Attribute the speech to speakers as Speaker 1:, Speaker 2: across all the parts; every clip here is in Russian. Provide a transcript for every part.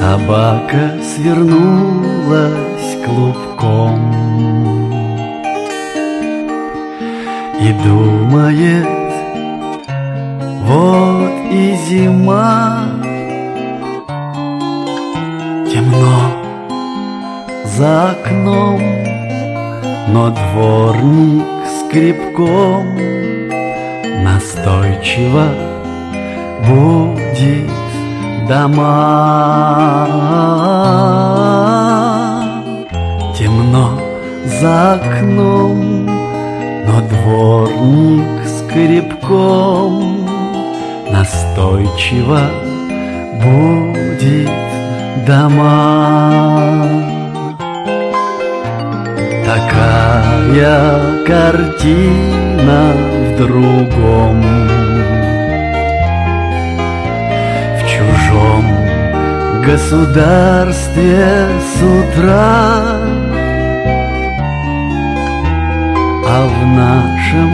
Speaker 1: Собака свернулась клубком и думает: вот и зима. Темно за окном, но дворник скребком настойчиво будет дома. Темно за окном, но дворник скребком настойчиво будет дома. Такая картина в другом, в чужом государстве с утра, а в нашем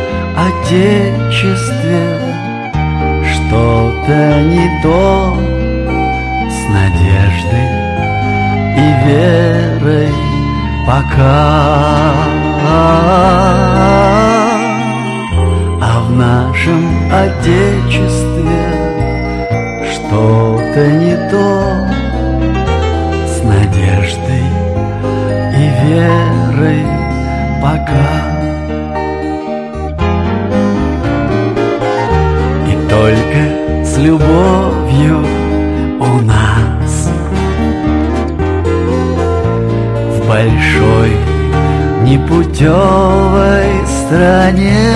Speaker 1: отечестве что-то не то с надеждой и верой пока. А в нашем отечестве что-то не то с надеждой и верой пока. И только с любовью у нас в большой непутевой стране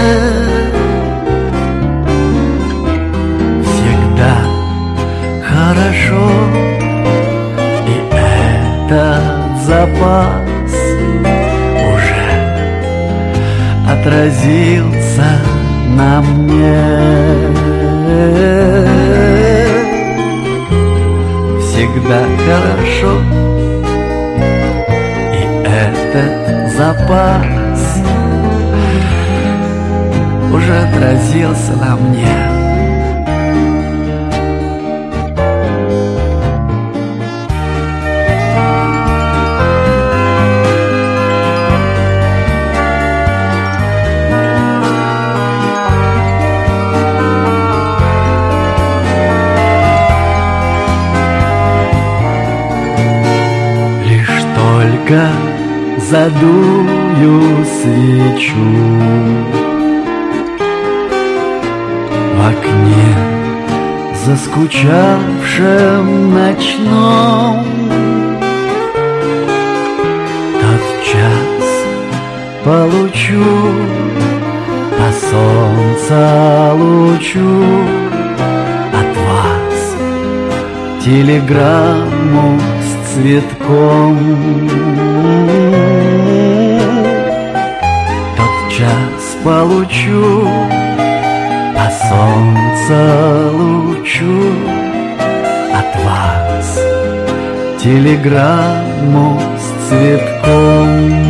Speaker 1: всегда хорошо, и этот запас уже отразился на мне. Всегда хорошо, и этот запас уже отразился на мне. Только задую свечу в окне заскучавшем ночном, тотчас получу по солнца лучу от вас телеграмму с цветком. Тотчас получу по солнца лучу от вас телеграмму с цветком.